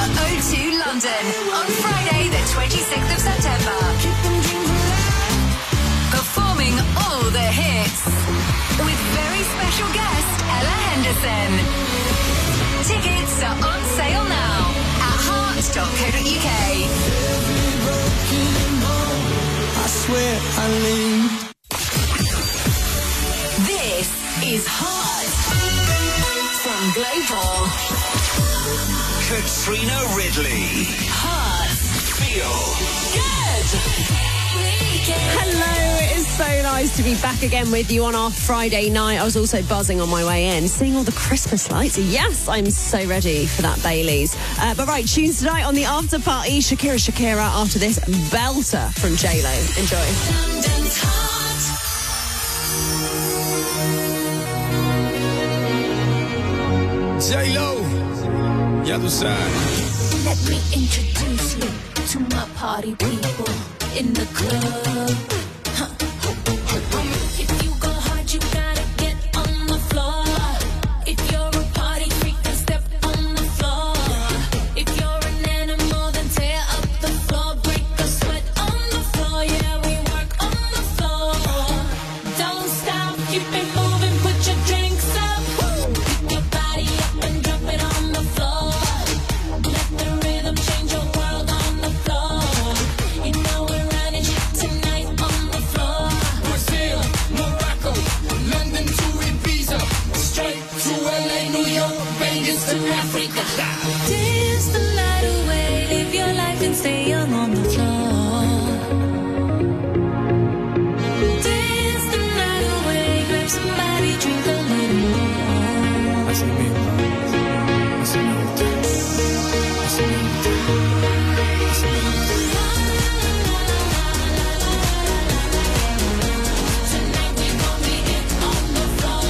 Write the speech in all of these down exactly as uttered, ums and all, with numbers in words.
O two London on Friday the twenty-sixth of September. Performing all the hits with very special guest Ella Henderson. Tickets are on sale now at heart dot co dot uk. I swear I leave. This is Heart from Global. Katrina Ridley. Heart. Feel Good. Hello, it is so nice to be back again with you on our Friday night. I was also buzzing on my way in, seeing all the Christmas lights. Yes, I'm so ready for that Baileys. Uh, but right, tunes tonight on the after party. Shakira Shakira after this belter from J Lo. Enjoy. London's Heart. J Lo, ya tú sabes. Let me introduce you to my party people in the club. Huh. If you go hard, you gotta get on the floor. If you're a party freak, then step on the floor. If you're an animal, then tear up the floor. Break a sweat on the floor. Yeah, we work on the floor. Don't stop, keep it moving, put your drinks up. Pick your body up and drop it on the floor. Let the rhythm change your world on the floor. You know we're running shit tonight on the floor. Brazil, Morocco, London to Ibiza, straight to L A, New York, Vegas to Africa. Dance the night away, live your life and stay young on the floor. Dance the night away, grab somebody, drink a little more. Así mismo, así me gusta, así me gusta, así me gusta. Tonight we gon' be it on the floor.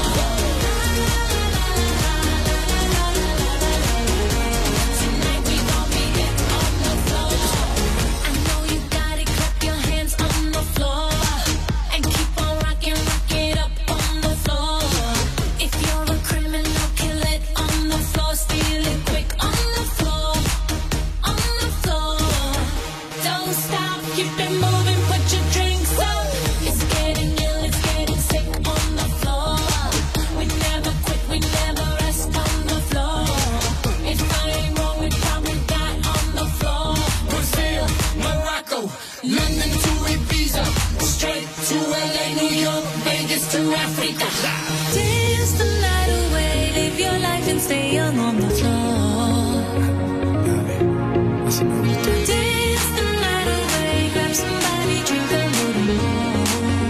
Tonight we gon' be it on the floor. I know you got it, clap your hands on the floor. And keep on rocking, rock it up on the floor. If you're a criminal, kill it on the floor. Steal it quick on the floor. On the floor. Don't stop, keep it moving, put your drinks up. It's getting ill, it's getting sick on the floor. We never quit, we never rest on the floor. If I ain't wrong, we probably die on the floor. Brazil, Morocco, London to Ibiza, straight to L A, New York, Vegas to Africa. Dance the night away, live your life and stay young on the floor. Dale, así me gusta. Dance the night away, grab somebody, drink a little more.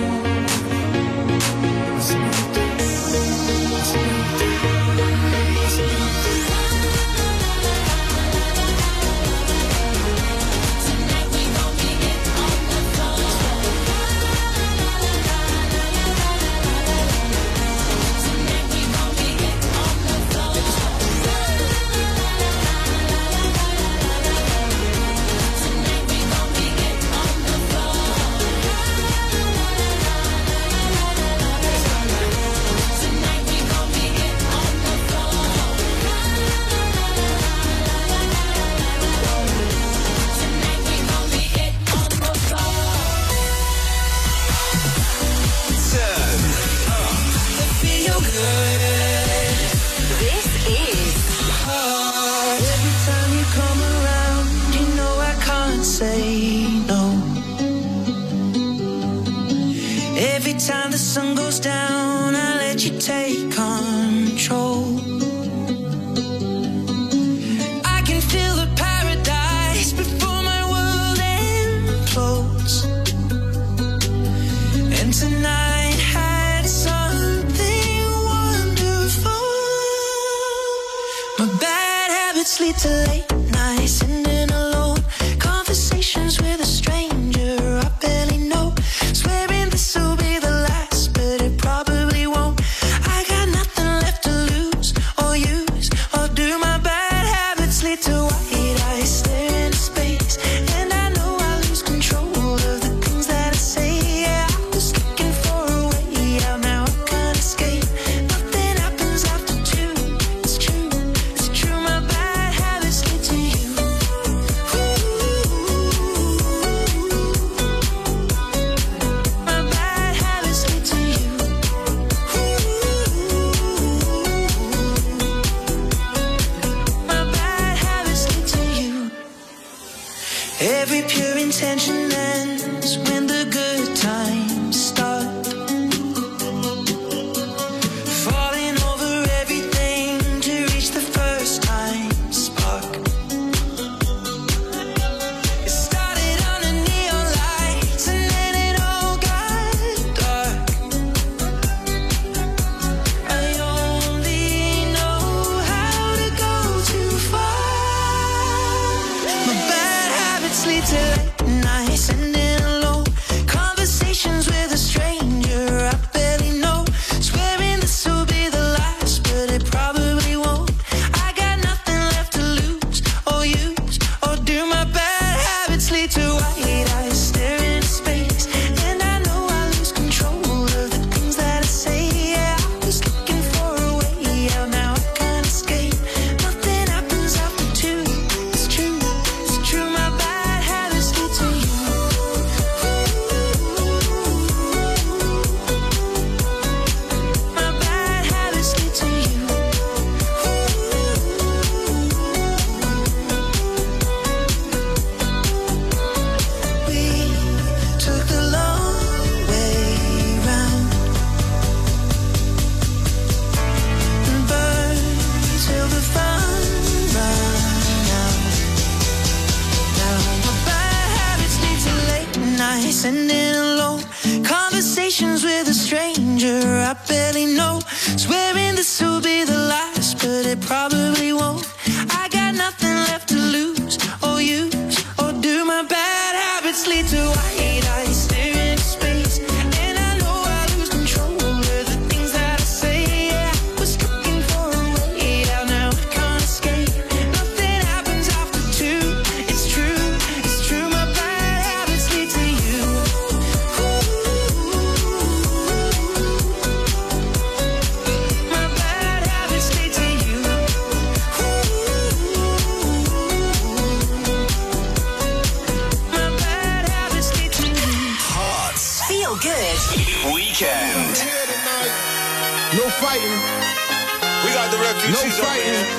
Así me gusta, así me gusta, así me gusta. Tonight we gon' be it on the floor. Tonight we gon' be it on the floor. Tonight we gon' be it on the floor. Tonight we gon' be it on the floor. Tonight we gon' be it on the floor. Turn up. Feel good. This is Every time you come around, you know I can't say no. Every time the sun goes down, I let you take control. I can feel the paradise before my world implodes. And tonight had something wonderful. My bad habits lead to late nights, sitting alone. Conversations with a stranger I barely know. Swearing this will be the last, but it probably won't. I got nothing left to lose or use or do. My bad habits lead to white eyes staring into space. And I know I lose control of the things that I say. Yeah, I was looking for a way out, now I can't escape. Nothing happens after two. It's true, it's true. My bad habits lead to sending alone. Conversations with a stranger I barely know. Swearing this will be the last, but it probably won't. I got nothing left to lose or use or do. My bad habits lead to white eyes staring into space, and I know I lose control of the things that I say. Yeah, I was looking for a way out, now I can't escape. Nothing happens after two. It's true, it's true. My bad habits lead to you. My bad habits lead to you. My bad habits lead to you. Hearts Feel good. Weekend. No fighting, We got the no refugees over fighting, here.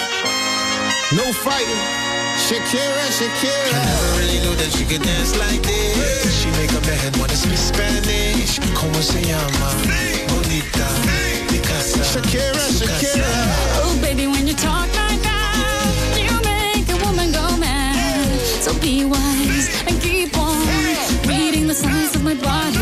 no fighting. Shakira, Shakira. Never really knew that she could dance like this. She make a man wanna speak Spanish. Como se llama? Bonita, Picasa. Shakira, Shakira. Oh, baby, when you talk like that, you make a woman go mad. So be wise and keep on reading the signs of my body.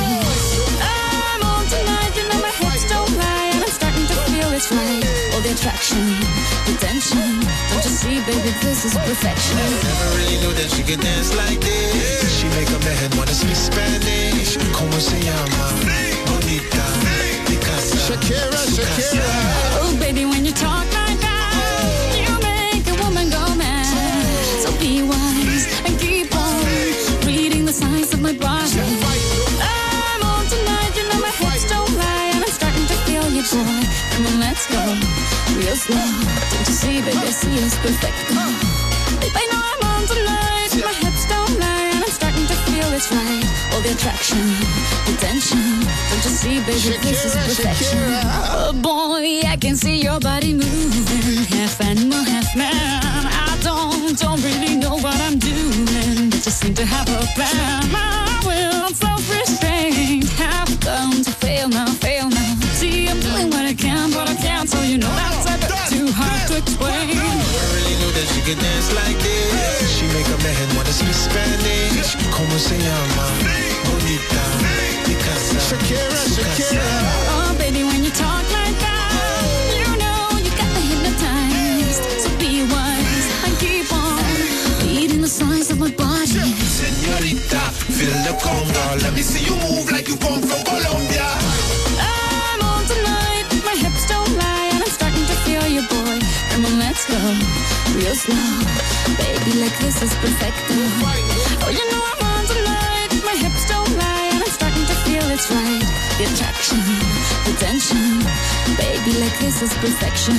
I'm on tonight, you know my hips don't lie, and I'm starting to feel it's right. All the attraction, the tension. Don't you see, baby, this is perfection. Never really knew that she could dance like this. She make a man wanna speak Spanish. Como se llama? Bonita, Picasa. Shakira, Shakira. Oh, baby, when you talk like that, you make a woman go mad. So be wise and keep on reading the signs of my body. I'm on tonight, you know my hips don't lie, and I'm starting to feel you, boy. Come on, let's go real slow. Don't you see, baby, I see it's perfect. Babe, I know I'm on tonight, my hips don't lie, and I'm starting to feel it's right. All the attraction, the tension. Don't you see, baby, this is Shakira, perfection. Shakira. Oh boy, I can see your body moving, half animal, half man. I don't, don't really know what I'm doing, but just seem to have a plan. My will, self-restraint, have come to fail now, fail now. See, I'm doing what I can, but I can't, so you know that's a bit too hard to explain. Never really knew that she could dance like this. She make a man wanna speak Spanish. Como se llama? Bonita, Picasa. Shakira, Shakira. Oh, baby, when you talk like that, you know you got me hypnotized. So be wise and keep on reading the signs of my body. Señorita, feel the conga. Let me see you move like you come from Colombia. I'm on tonight, my hips don't lie, and I'm starting to feel you, boy. Come on, let's go real slow. Baby, like this is perfect. Oh, you know I'm on tonight, my hips don't lie, and I'm starting to feel it's right. The attraction, the tension. Baby, like this is perfection.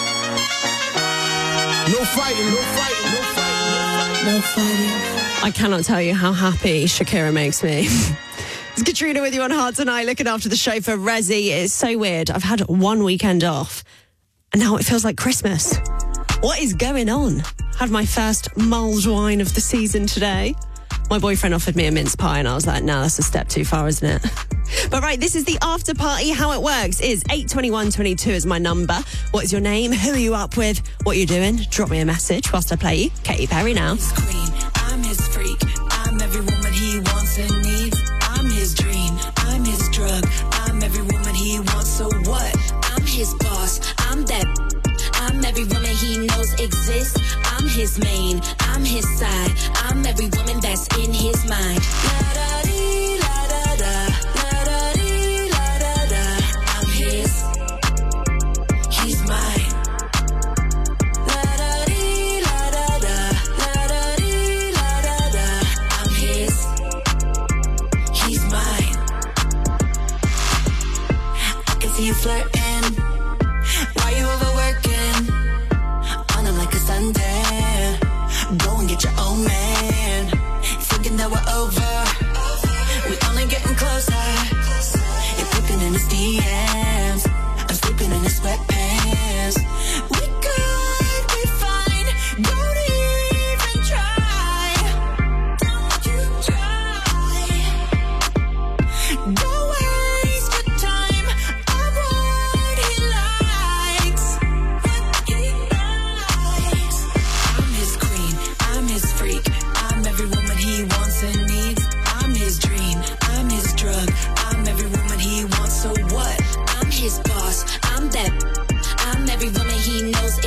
No fighting, no fighting, no fighting. No fighting. I cannot tell you how happy Shakira makes me. It's Katrina with you on Hard Tonight, looking after the show for Resi. It's so weird. I've had one weekend off, and now it feels like Christmas. What is going on? Had my first mulled wine of the season today. My boyfriend offered me a mince pie, and I was like, nah, that's a step too far, isn't it? But right, this is the after party. How it works is eight twenty-one twenty-two is my number. What is your name? Who are you up with? What are you doing? Drop me a message whilst I play you Katy Perry now. Queen, I'm his freak. I'm every woman he wants and needs. I'm his dream. I'm his drug. I'm every woman he wants. So what? I'm his boss. I'm that. I'm every woman he knows exists. I'm his main. I'm his side. I'm every woman that's in his mind. La da dee, la da da. La da dee, la da da. I'm his. He's mine. La da dee, la da da. La da dee, la da da. I'm his. He's mine. I can see you flirting. Why you overworking? On it like a Sunday. Go and get your own man. Thinking that we're over.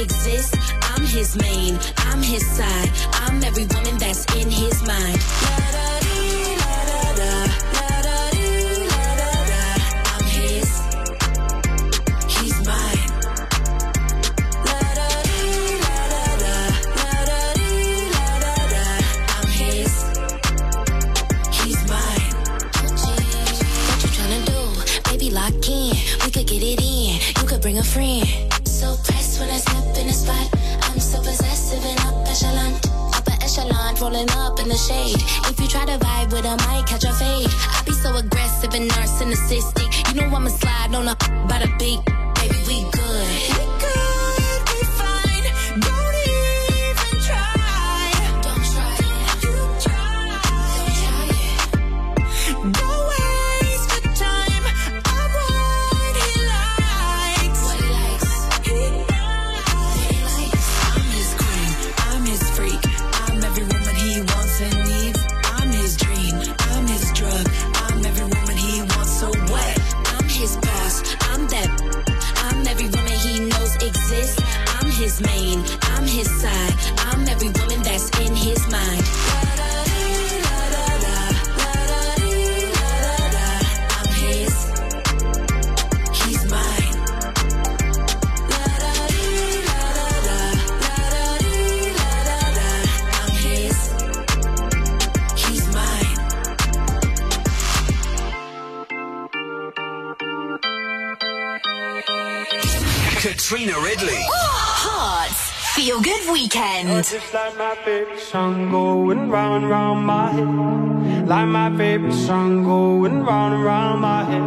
exist. I'm his main, I'm his side. I'm every woman that's in his mind. La-da-dee, la-da-da, la-da-dee, la-da-da. I'm his, he's mine. La-da-dee, la-da-da, la-da-dee, la-da-da. I'm his, he's mine. What you tryna do? Baby, lock in. We could get it in. You could bring a friend. So pressed when I step in the spot. I'm so possessive and up echelon. Upper echelon, rolling up in the shade. If you try to vibe with, I might catch a fade. I be so aggressive and narcissistic. You know I'ma slide on a by the beat. Baby, we good. We good, we fine. Don't even try. Don't try it. You try. Don't try it. Don't waste the time. I want he likes. What he likes. He likes. I'm his queen. I'm his freak. I'm every woman he wants and needs. I'm his dream. I'm his drug. I'm every woman he wants. So what? I'm his boss. I'm that. I'm every woman he knows exists. I'm his main. I'm his side. I'm every woman that's in his mind. La-da-dee, la-da-da, la-da-dee, la-da-da. I'm his. He's mine. La-da-dee, la-da-da, la-da-dee, la-da-da. I'm his. He's mine. Katrina Ridley. Hearts Feel Good Weekend. Just like my favorite song going round and round my head. Like my favorite song going round and round my head.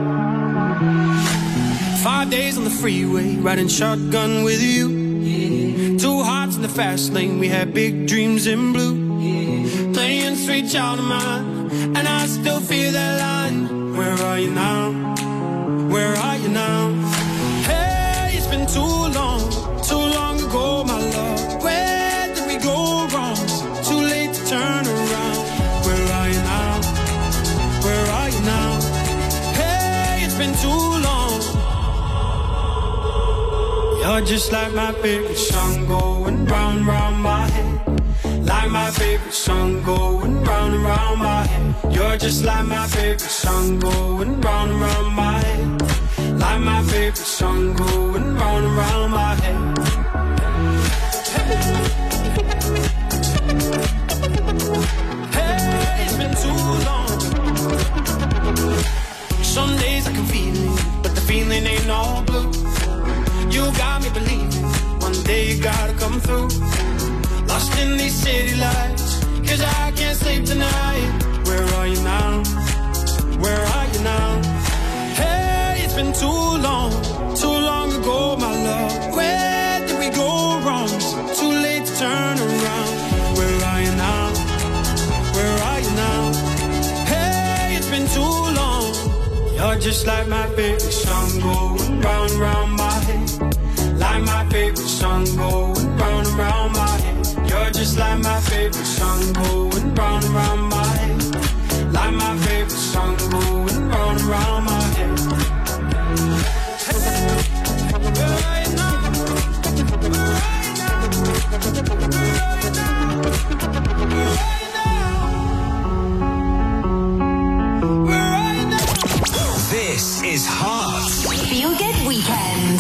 Five days on the freeway, riding shotgun with you. Yeah. Two hearts in the fast lane, we had big dreams in blue. Yeah. Playing sweet child of mine, and I still feel that line. Where are you now? Where are you now? Hey, it's been too long, too long ago, my love. Where did we go wrong? Too late to turn around. Where are you now? Where are you now? Hey, it's been too long. You're just like my favorite song going round, round my head. Like my favorite song going round and round my head. You're just like my favorite song going round and round my head. Like my favorite song going round and round my head. Hey, it's been too long. Some days I can feel it, but the feeling ain't all blue. You got me believing one day you gotta come through. Lost in these city lights, cause I can't sleep tonight. Where are you now? Where are you now? Hey, it's been too long, too long ago, my love. Where did we go wrong? Too late to turn around. Where are you now? Where are you now? Hey, it's been too long. You're just like my favorite song going round and round my head. Like my favorite song going round and round my head. You're just like my favorite song going round and round my head. Like my favorite song going round and round my head. Hey, where are you now? Where are you now? Where are you now? Where are you now? Where are you now? This is Hearts Feel Good Weekend.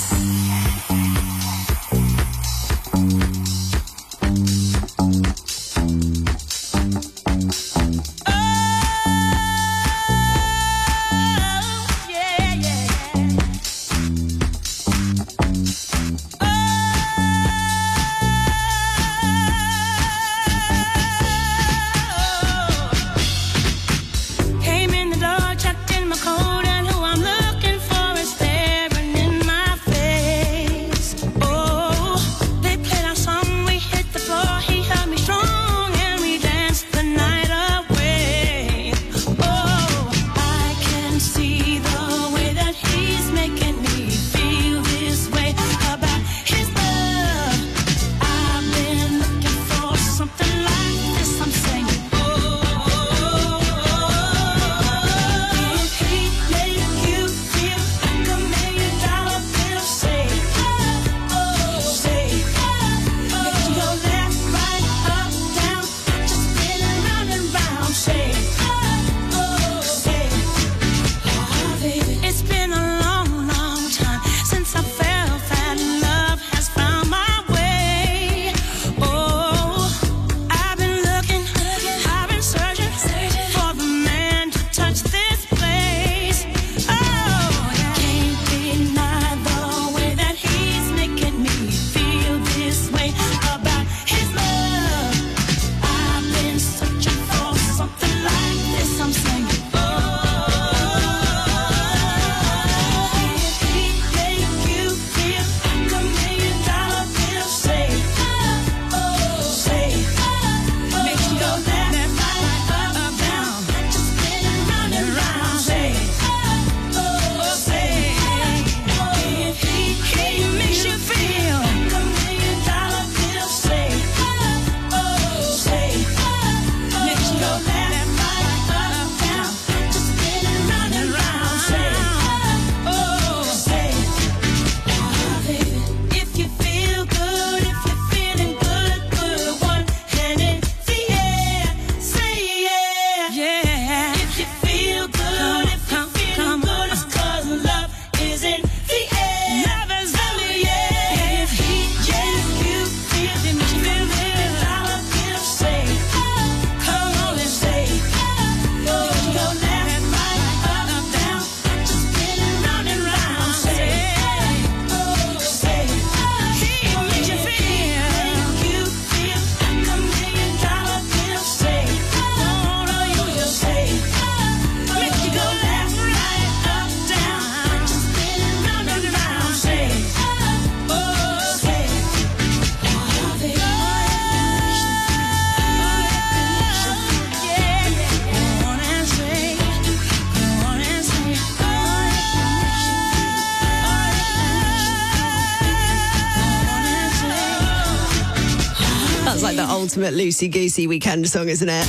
like the ultimate loosey-goosey weekend song, isn't it?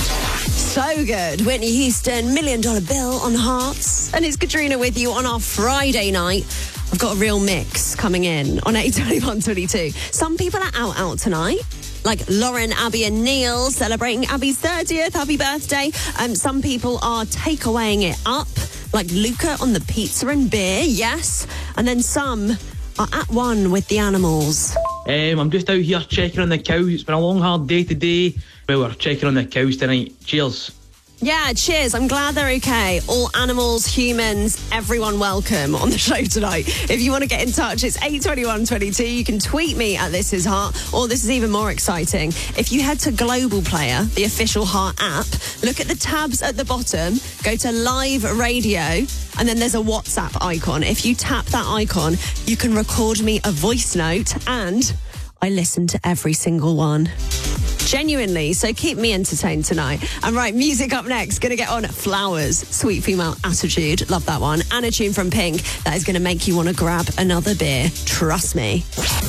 So good. Whitney Houston, Million Dollar Bill on Hearts. And it's Katrina with you on our Friday night. I've got a real mix coming in on eight twenty-one twenty-two. Some people are out out tonight, like Lauren, Abby and Neil, celebrating Abby's thirtieth. Happy birthday. Um, some people are takeawaying it up, like Luca on the pizza and beer, yes. And then some are at one with the animals. Um, I'm just out here checking on the cows. It's been a long, hard day today. Well, we're checking on the cows tonight. Cheers. Yeah, cheers. I'm glad they're okay. All animals, humans, everyone welcome on the show tonight. If you want to get in touch, it's eight twenty-one twenty-two. You can tweet me at This Is Heart, or this is even more exciting. If you head to Global Player, the official Heart app, look at the tabs at the bottom, go to live radio, and then there's a WhatsApp icon. If you tap that icon, you can record me a voice note, and I listen to every single one. Genuinely, so keep me entertained tonight. And right, music up next. Going to get on Flowers, Sweet Female Attitude. Love that one. And a tune from Pink that is going to make you want to grab another beer. Trust me.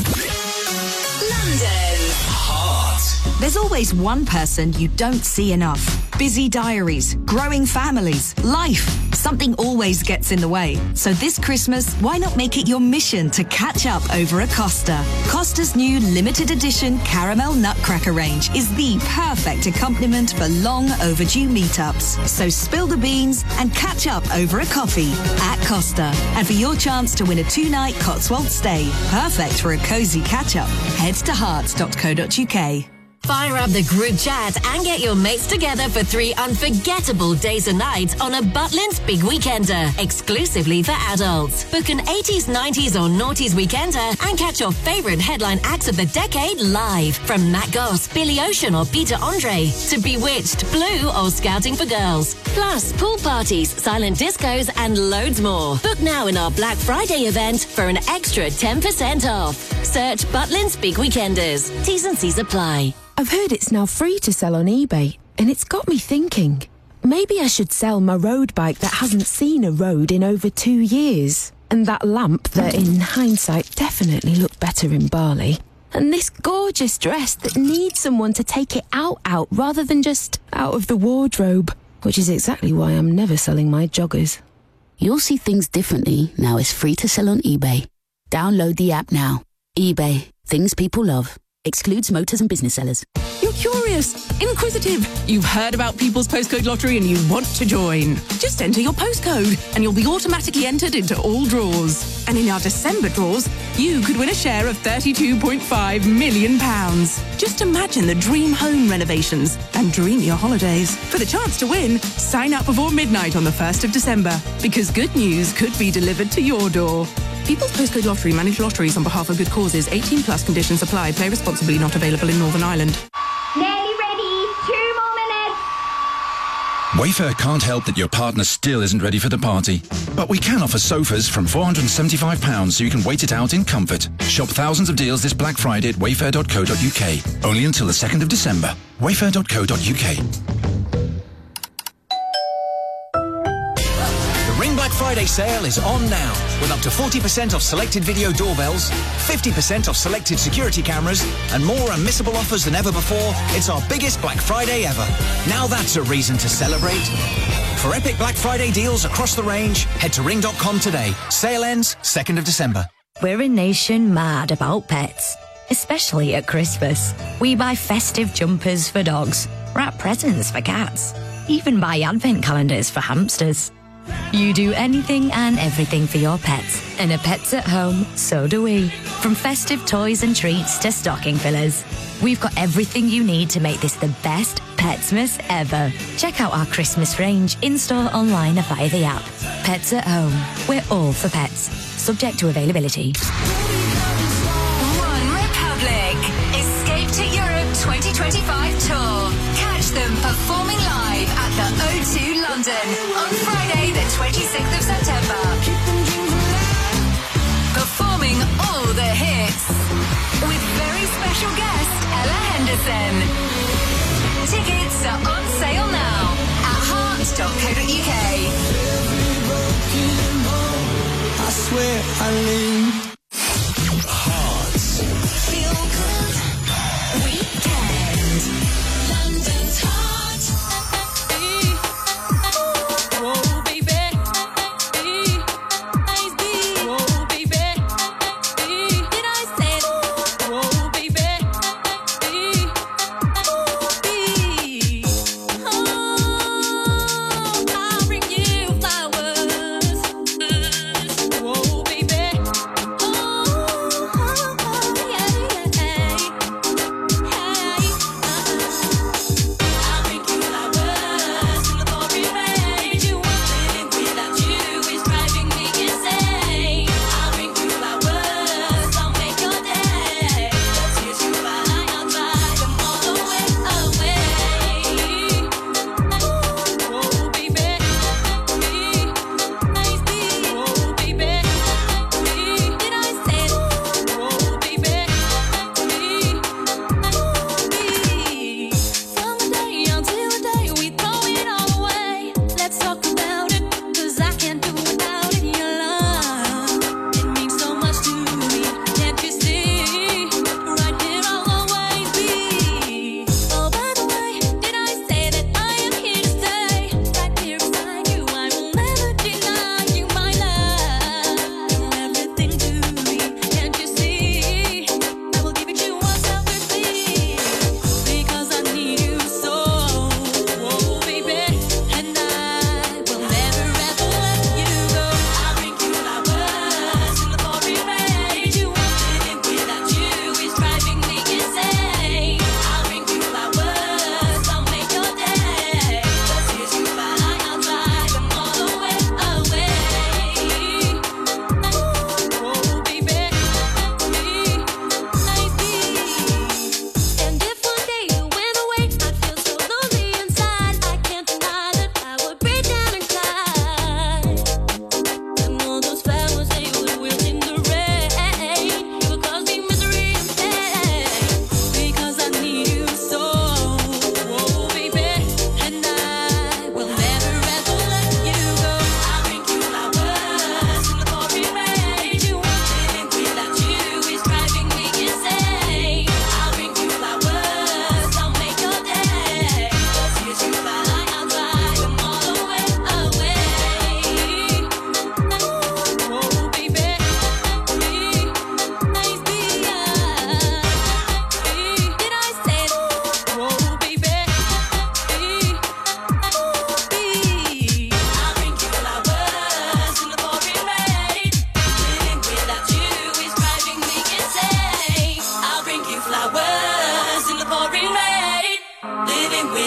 London. There's always one person you don't see enough. Busy diaries, growing families, life. Something always gets in the way. So this Christmas, why not make it your mission to catch up over a Costa? Costa's new limited edition caramel nutcracker range is the perfect accompaniment for long overdue meetups. So spill the beans and catch up over a coffee at Costa. And for your chance to win a two-night Cotswold stay, perfect for a cozy catch-up, head to hearts dot co dot uk. Fire up the group chat and get your mates together for three unforgettable days and nights on a Butlins Big Weekender, exclusively for adults. Book an eighties, nineties or noughties weekender and catch your favourite headline acts of the decade live. From Matt Goss, Billy Ocean or Peter Andre, to Bewitched, Blue or Scouting for Girls. Plus, pool parties, silent discos and loads more. Book now in our Black Friday event for an extra ten percent off. Search Butlins Big Weekenders. T's and C's apply. I've heard it's now free to sell on eBay, and it's got me thinking. Maybe I should sell my road bike that hasn't seen a road in over two years, and that lamp that, in hindsight, definitely looked better in Bali, and this gorgeous dress that needs someone to take it out out rather than just out of the wardrobe, which is exactly why I'm never selling my joggers. You'll see things differently now it's free to sell on eBay. Download the app now. eBay. Things people love. Excludes motors and business sellers. You're curious, inquisitive. You've heard about People's Postcode Lottery and you want to join. Just enter your postcode and you'll be automatically entered into all draws. And in our December draws, you could win a share of thirty-two point five million pounds. Just imagine the dream home renovations and dream your holidays. For the chance to win, sign up before midnight on the first of December, because good news could be delivered to your door. People's Postcode Lottery manage lotteries on behalf of good causes. eighteen plus conditions apply. Play responsibly. Not available in Northern Ireland. Nearly ready. Two more minutes. Wayfair can't help that your partner still isn't ready for the party. But we can offer sofas from four hundred and seventy-five pounds so you can wait it out in comfort. Shop thousands of deals this Black Friday at wayfair dot co dot uk. Only until the second of December. wayfair dot co dot uk. Ring Black Friday sale is on now, with up to forty percent off selected video doorbells, fifty percent off selected security cameras, and more unmissable offers than ever before. It's our biggest Black Friday ever. Now that's a reason to celebrate. For epic Black Friday deals across the range, head to ring dot com today. Sale ends second of December. We're a nation mad about pets, especially at Christmas. We buy festive jumpers for dogs, wrap presents for cats, even buy advent calendars for hamsters. You do anything and everything for your pets, and at Pets at Home, so do we. From festive toys and treats to stocking fillers, we've got everything you need to make this the best Petsmas ever. Check out our Christmas range in-store, online or via the app. Pets at Home, we're all for pets. Subject to availability. One Republic. Escape to Europe twenty twenty-five tour. Catch them performing live at the O two London on Friday the twenty-sixth of September. Performing all the hits with very special guest Ella Henderson. Tickets are on sale now at heart dot co dot uk. I swear I lean. Feel good. Weekend.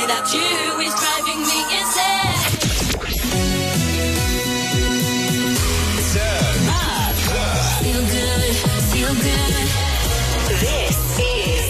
without you is driving me insane. Feel good, feel good. This is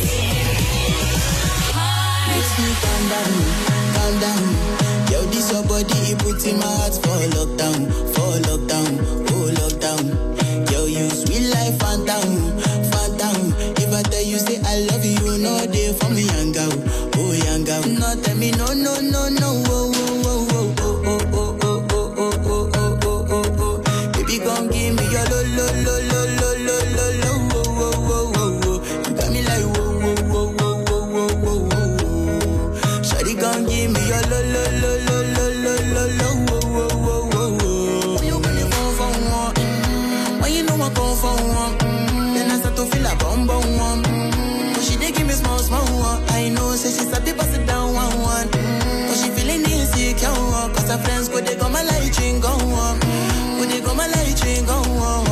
Calm down, calm down. Yo, this your body, it puts in my heart for lockdown, for lockdown, oh lockdown. Yo, you sweet life, phantom, phantom. If I tell you say I love you, no day for me, young girl, oh young girl. No tell me no, no, no, no, oh, oh, oh, oh, oh, oh, oh, oh, oh, oh, oh, oh, oh, oh. Baby, gon' give me your lo, lo, lo, lo, lo, lo, lo, lo, oh, oh, oh, oh, oh. You got me like whoa, whoa, whoa, whoa, whoa, whoa, whoa, whoa. Shawty gon' give me your lo, lo, lo, lo, lo, lo, lo, lo, oh, oh, oh, oh, oh. When you gonna phone for one? Mm, when you know I come for one? Mm, then I start to feel a bum bum one. Mm, but she dey give me small small one. I know, say she start to pass it down one one. Mm, but she feeling insecure one. Cause her friends go they go my light ring go on. Go they go my light ring go on.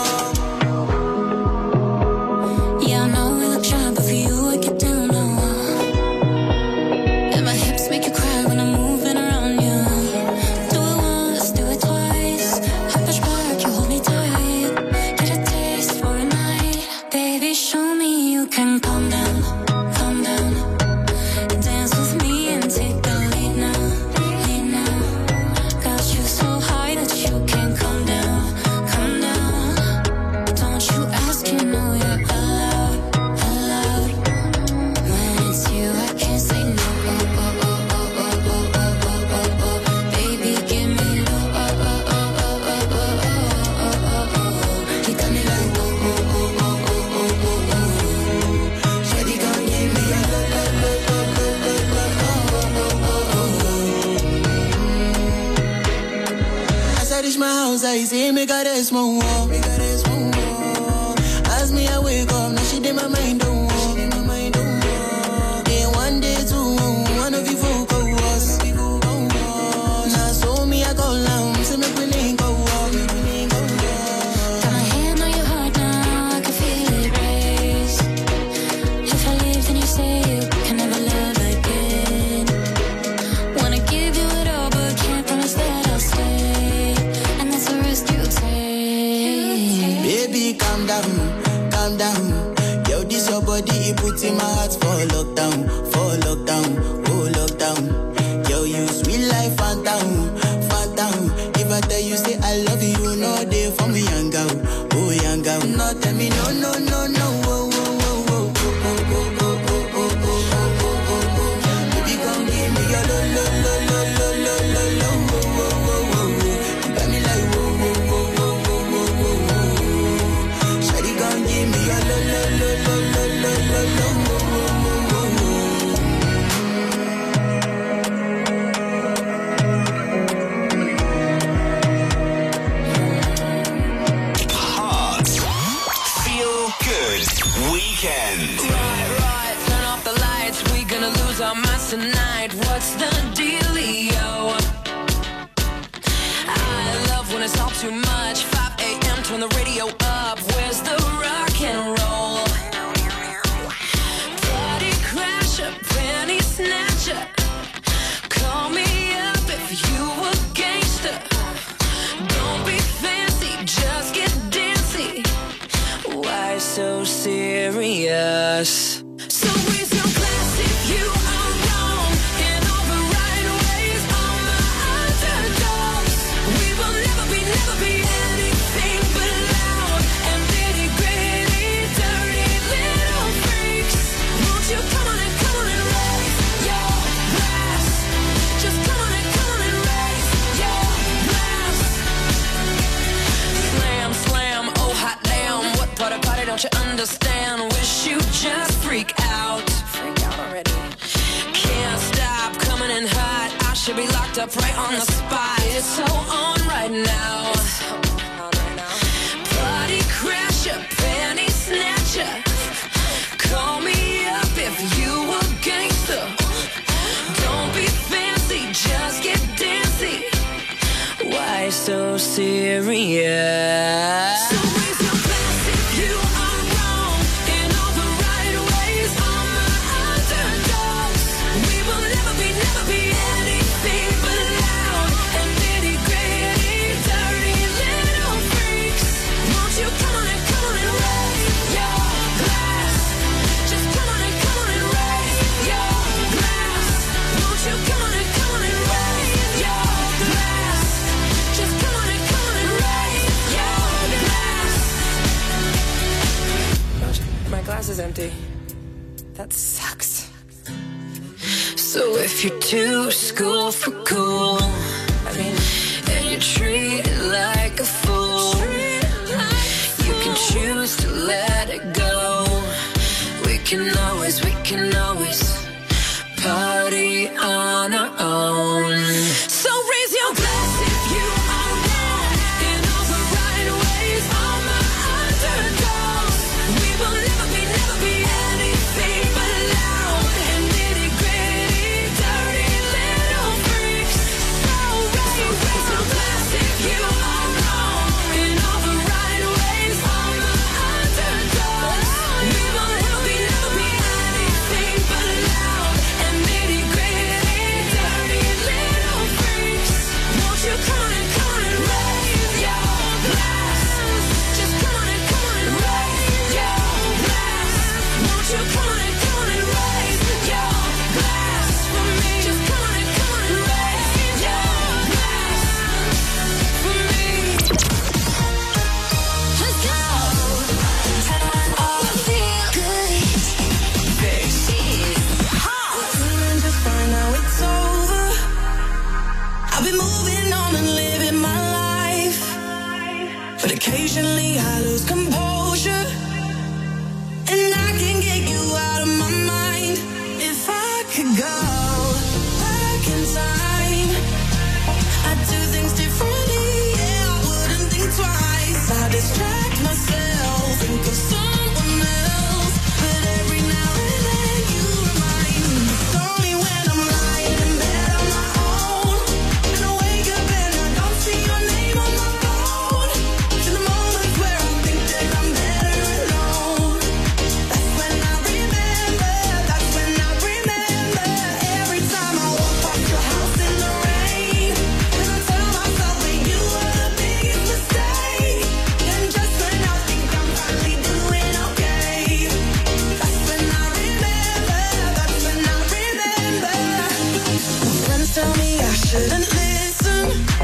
Yeah, I know we look shy, but for you I get down low. And my hips make you cry when I'm moving around you. Do it once, do it twice. I push back, you hold me tight. Get a taste for a night. Baby, show me you can calm down, calm down. Dance with me and take the lead now, lead now. Got you so high that you can't calm down, calm down. Don't you ask, you know you're allowed, allowed. When it's you, I can't say no. Oh, oh, oh, oh, oh, oh, oh, oh, oh, oh. Baby, give me low. Oh, oh, oh, oh, oh, oh, oh, oh, oh, oh. You got me like whoa, whoa, whoa, whoa, whoa, whoa, whoa, whoa. Shawty gon' give me a low, low, low, low, low, low, low, oh, oh, oh, oh. As I reach my house, I see me got a small wall, me got a small wall. As me I wake up, now she did my mind don't walk, my mind don't walk. Day one, day two, one of you folk go us. Now so me I go down, so make we link go walk, make we link go walk. Got my hand on your heart now, I can feel it race. If I leave, then you say you can never love again. Wanna give you it all, but can't promise that I'll stay. And that's the risk you take. Baby, calm down, calm down. Yo, this your body, it puts in my heart for lockdown, for lockdown, oh lockdown. Yo, you sweet life, phantom, phantom. If I tell you say I love you, no day for me, young girl, oh young girl. No tell me no, no, no, no, oh, oh, oh, oh, oh, oh, oh, oh, oh, oh, oh, oh, oh, oh. Baby, come give me your lo, lo, lo, lo, lo, lo, lo, lo, oh, oh, oh, oh, oh. You got me like whoa, whoa, whoa, whoa, whoa, whoa, whoa, whoa. Shawty gon' give me your lo, lo, lo, lo, lo, lo, lo, lo, oh, oh, oh, oh, oh. Heart. Feel good. Weekend. Right, right, turn off the lights. We gonna lose our minds tonight. What's the dealio? I love when it's all too much. five a.m. turn the radio up. Where's the rock and roll? Party crasher, penny snatcher. Call me up if you a gangster. Don't be fancy, just get dancy. Why so serious? So raise your glass if you are wrong. In all the right ways, all my underdogs. We will never be, never be anything but loud and nitty gritty, dirty little freaks. Won't you come on and come on and raise your glass? Just come on and come on and raise your glass. Slam, slam, oh hot damn. What part of party don't you understand? Wish you just freak out. Freak out already. Can't stop coming in hot. I should be locked up right on the spot. It's so on right now. Party crasher, penny snatcher. Call me up if you a gangster. Don't be fancy, just get dancy. Why so serious? So raise your glass if you are wrong. In all the right ways, all my underdogs. We will never be, glass is empty. That sucks. So if you're too school for cool, I mean, and you treat it like a fool, you can choose to let it go. We can always, we can always party on our own. So raise your glass if you are wrong in all the right ways. All my underdogs, we will never be, never be anything but loud and nitty gritty, dirty little freaks. So raise, raise your glass if you are wrong in all the right ways. All my underdogs, we will never be, never be anything but loud and nitty gritty, dirty little freaks. Won't you come on and come on and raise your glass? Just come on and come on and raise your glass. Won't you come on and come on and raise your glass for me? Just come on and come on and raise your glass for me. Let's go. All feel good. This is hot. Just find out it's over. I've been moving on and living my life, but occasionally I lose composure, and I can get you out of my mind. If I could go back in time, I'd do things differently. Yeah, I wouldn't think twice. I distract myself, think of someone else, but every now and then you remind me. It's only when I'm lying in bed on my own, and I wake up and I don't see your name on my phone. To the moments where I think that I'm better alone. That's when I remember, that's when I remember. Every time I walk past your house in the rain, and I tell myself that you were the biggest mistake. And just when I think I'm finally doing okay, that's when I remember, that's when I remember. My friends tell me I shouldn't listen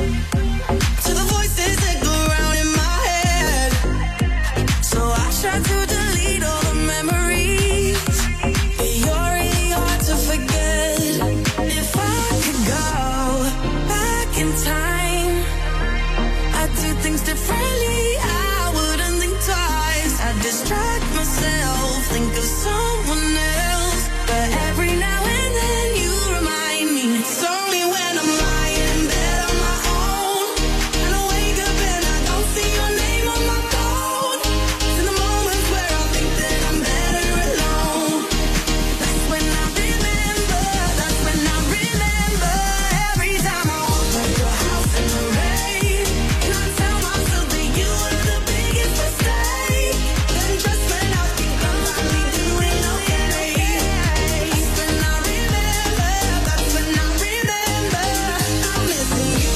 to the voices that go round in my head, so I try to delete all the memories, but you're really hard to forget. If I could go back in time, I'd do things differently. I wouldn't think twice. I'd distract myself, think of someone else, but every now and then you remind me. It's only when I'm lying in bed on my own, and I wake up and I don't see your name on my phone. To the moments where I think that I'm better alone. That's when I remember, that's when I remember. Every time I walk past your house in the rain, and I tell myself that you were the biggest mistake. Then just when I think I'm finally doing okay, that's when I remember, that's when I remember. I'm missing you.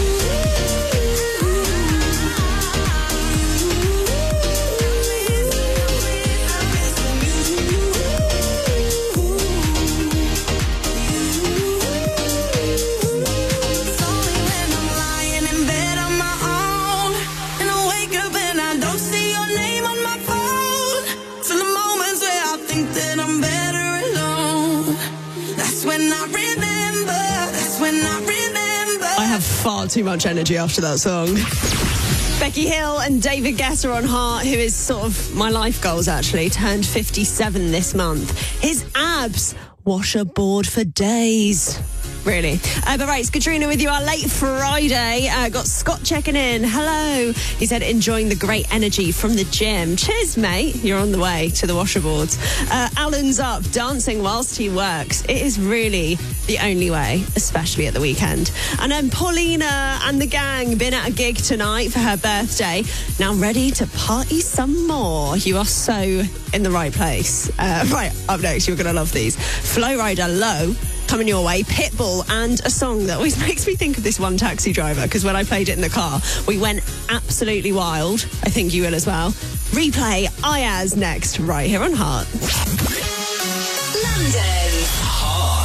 It's only when I'm lying in bed on my own, and I wake up and I don't see your name on my phone. To the moments where I think that I'm better alone. That's when I remember, that's when I remember. I have far too much energy after that song. Becky Hill and David Guetta on Heart, who is sort of my life goals actually, turned fifty-seven this month. His abs wash a board for days. Really. Uh, but right, it's Katrina with you our late Friday. Uh, got Scott checking in. Hello. He said, enjoying the great energy from the gym. Cheers, mate. You're on the way to the washerboards. Uh, Alan's up, dancing whilst he works. It is really the only way, especially at the weekend. And then Paulina and the gang been at a gig tonight for her birthday. Now ready to party some more. You are so in the right place. Uh, right, up next, you're going to love these. Flow Rider Low coming your way, Pitbull, and a song that always makes me think of this one taxi driver, because when I played it in the car, we went absolutely wild. I think you will as well. Replay Ayaz next, right here on Heart. London. Heart.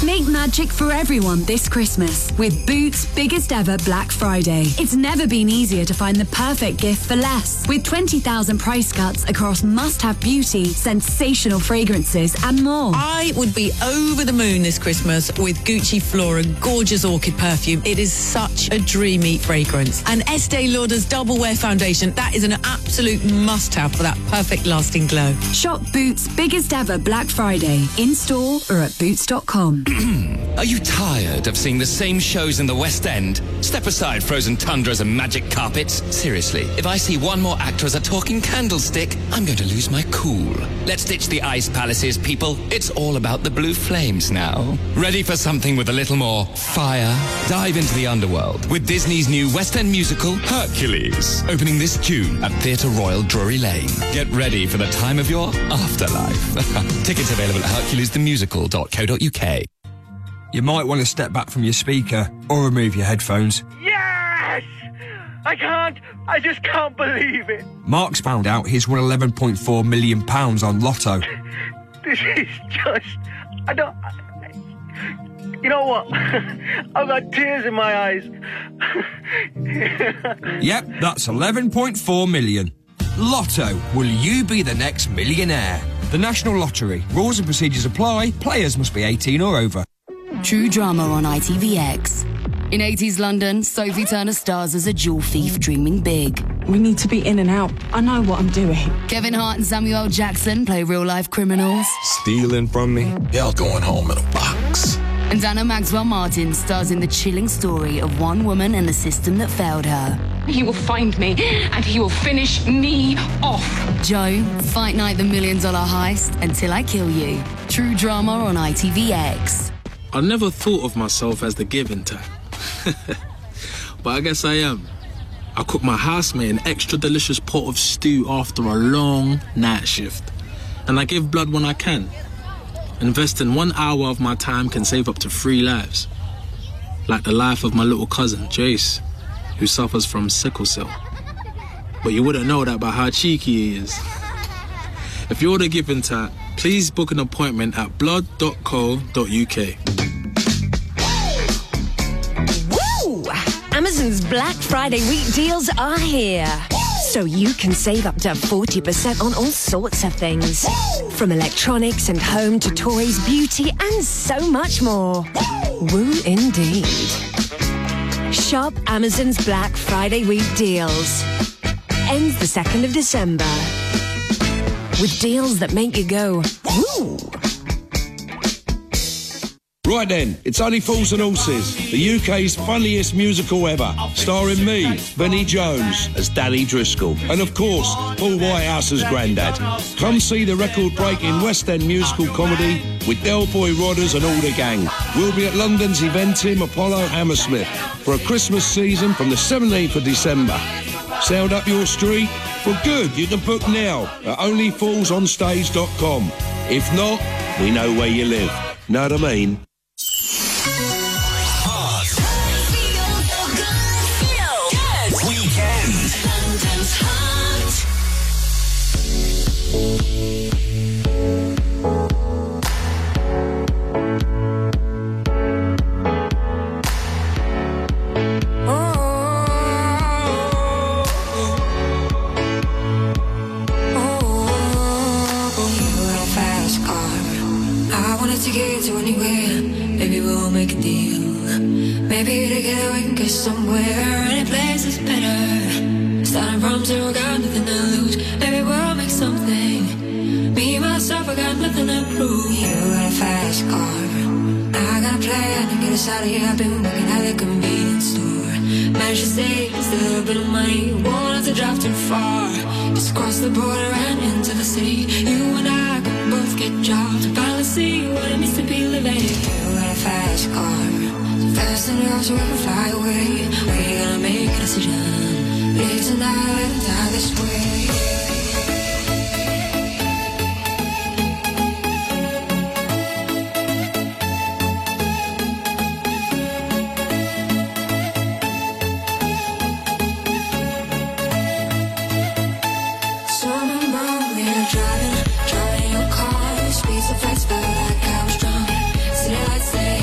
Make magic for everyone this Christmas with Boots' biggest ever Black Friday. It's never been easier to find the perfect gift for less. With twenty thousand price cuts across must-have beauty, sensational fragrances and more. I would be over the moon this Christmas with Gucci Flora Gorgeous Orchid perfume. It is such a dreamy fragrance. And Estee Lauder's Double Wear Foundation, that is an absolute must-have for that perfect lasting glow. Shop Boots' biggest ever Black Friday in-store or at boots dot com. Are you tired of seeing the same shows in the West End? Step aside frozen tundras and magic carpets. Seriously, if I see one more actor as a talking candlestick, I'm going to lose my cool. Let's ditch the ice palaces, people. It's all about the blue flames now. Ready for something with a little more fire? Dive into the underworld with Disney's new West End musical, Hercules, opening this June at Theatre Royal Drury Lane. Get ready for the time of your afterlife. Tickets available at hercules the musical dot co dot uk. You might want to step back from your speaker or remove your headphones. Yes! I can't, I just can't believe it. Mark's found out he's won eleven point four million pounds on Lotto. This is just, I don't, I, you know what? I've got tears in my eyes. Yep, that's eleven point four million. Lotto, will you be the next millionaire? The National Lottery. Rules and procedures apply. Players must be eighteen or over. True drama on I T V X. In eighties London, Sophie Turner stars as a jewel thief dreaming big. We need to be in and out. I know what I'm doing. Kevin Hart and Samuel L. Jackson play real-life criminals. Stealing from me? Y'all going home in a box. And Anna Maxwell Martin stars in the chilling story of one woman and the system that failed her. He will find me, and he will finish me off. Joe, Fight Night the Million Dollar Heist, Until I Kill You. True drama on I T V X. I never thought of myself as the giving type. But I guess I am. I cook my housemate an extra delicious pot of stew after a long night shift. And I give blood when I can. Investing one hour of my time can save up to three lives. Like the life of my little cousin, Jace, who suffers from sickle cell. But you wouldn't know that by how cheeky he is. If you're the giving type, please book an appointment at blood dot co dot uk. Woo! Amazon's Black Friday week deals are here. So you can save up to forty percent on all sorts of things. From electronics and home to toys, beauty, and so much more. Woo indeed. Shop Amazon's Black Friday week deals. Ends the second of December. With deals that make you go, woo! Right then, it's Only Fools and Horses, the U K's funniest musical ever, starring me, Vinnie Jones, as Danny Driscoll, and of course, Paul Whitehouse as Grandad. Come see the record-breaking West End musical comedy with Del Boy Rodders and all the gang. We'll be at London's Eventim Apollo Hammersmith for a Christmas season from the seventeenth of December. Sailed up your street? Well, good, you can book now at only fools on stage dot com. If not, we know where you live. Know what I mean? Maybe together we can get somewhere. Any place is better. Starting from zero, got nothing to lose. Maybe we'll make something. Me, myself, I got nothing to prove. You got a fast car. I got a plan to get us out of here. I've been working at the convenience store. Managed to save just a little bit of money. Won't have to drive too far. Just cross the border and into the city. You and I can both get jobs. Finally see what it means to be living. You got a fast car. Fast enough so we can fly away. We're gonna make a decision. Live tonight and die this way. Someone wrong, we are driving, driving your car. Speed so fast, felt like I was drunk. City lights say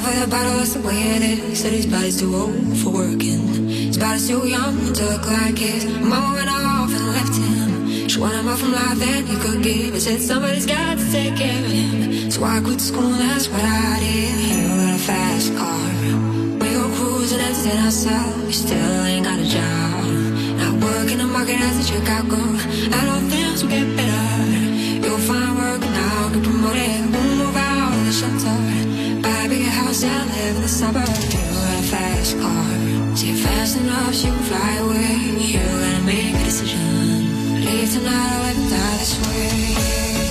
for the battle, that's the way it is. Said his body's too old for working. His body's too young to look like his. Mama went off and left him. She wanted more from life than he could give. I said somebody's got to take care of him. So I quit school and that's what I did. You got a fast car. We go cruising and set ourselves. You still ain't got a job. Not working the market as a checkout girl. I don't things will get better. You'll find work now, get promoted. We'll move out of the shelter. Buy a bigger house and live in the suburbs. You got a fast car. See it fast enough, she can fly away. You gotta make a decision. Leave tonight or let me die this way.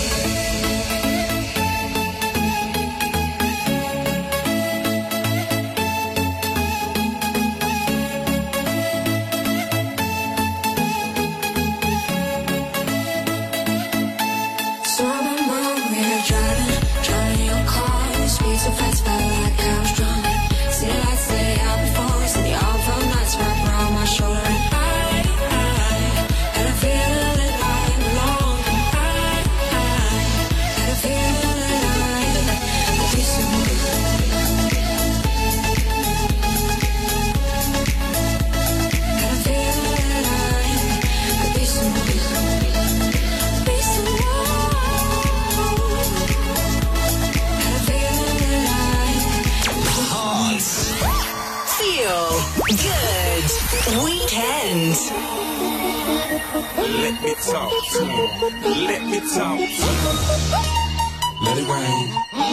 Let me talk to you. Let me talk to you. Let it rain.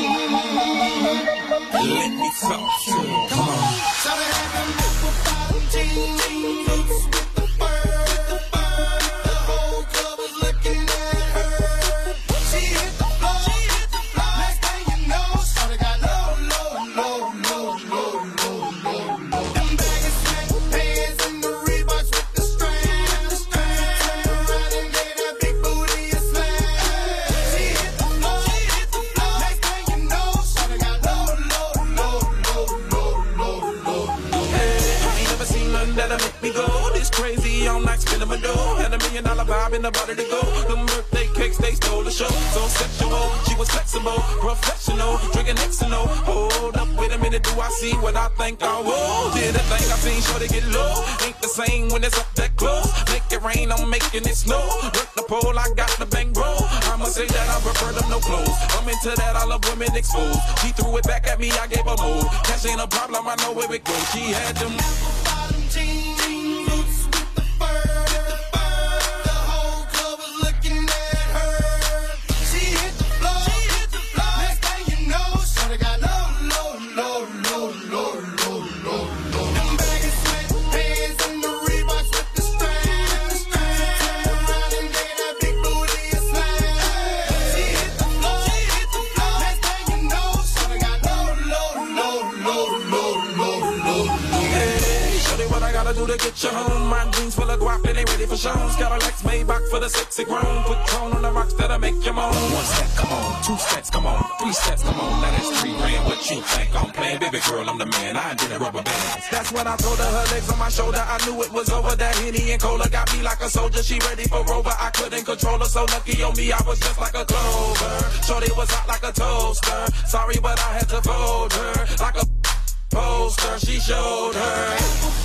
Let me talk to you. Come on. About to go, them birthday cakes, they stole the show. So sexual, she was flexible, professional, drinking Xano. Hold up, wait a minute, do I see what I think I will? Did a thing I seen, sure to get low. Ain't the same when it's up that close. Make it rain, I'm making it snow. Work the pole, I got the bang bro. I'ma say that I prefer them no clothes. I'm into that, I love women exposed. She threw it back at me, I gave her more. Cash ain't a problem, I know where it goes. She had them bottom jeans. To get you home, my jeans full of guap and they ready for shows. Got a Lex Maybach for the sexy grown. Put tone on the rocks that'll make you moan. One step, come on, two steps, come on, three steps, come on. Now that's three grand. What you think I'm playing, baby girl? I'm the man. I did a rubber band. That's when I told her, her legs on my shoulder. I knew it was over. That Henny and Cola got me like a soldier. She ready for Rover. I couldn't control her, so lucky on me, I was just like a clover. Shorty was hot like a toaster. Sorry, but I had to fold her like a poster. She showed her.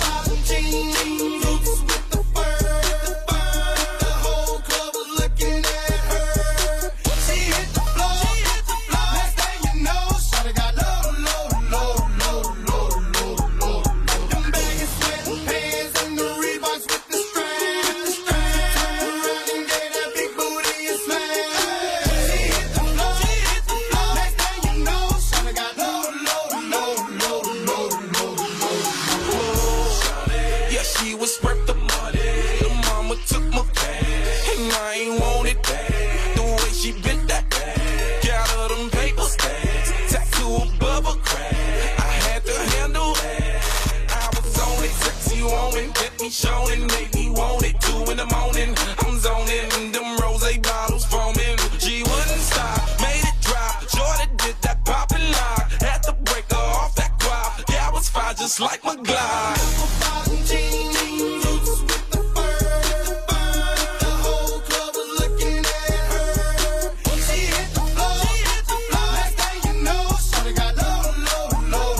Jeans with the fur, the fur, the whole club was looking at her. She hit the floor, she hit the floor. Next thing you know, shawty got low, low, low, low, low, low, low. Them baggy sweatpants and the Reeboks with the strap, the strap. Turn around and gave that big booty a smash. She hit the floor, she hit the floor. Next thing you know, shawty got low, low, low, low, low, low, low. Yeah, she was worth the money. The mama took my cash, and I ain't want it back. The way she bent that back, got her them paper stacks, tattoo above her crack. I had to handle that. I was on it, sexy woman, get me showing, made me want it. Two in the morning, I'm zoning, them rose bottles foaming. She wouldn't stop, made it drop. Jordan did that poppin' lock, had to break her off that guap. Yeah, I was fine just like my glide. Low,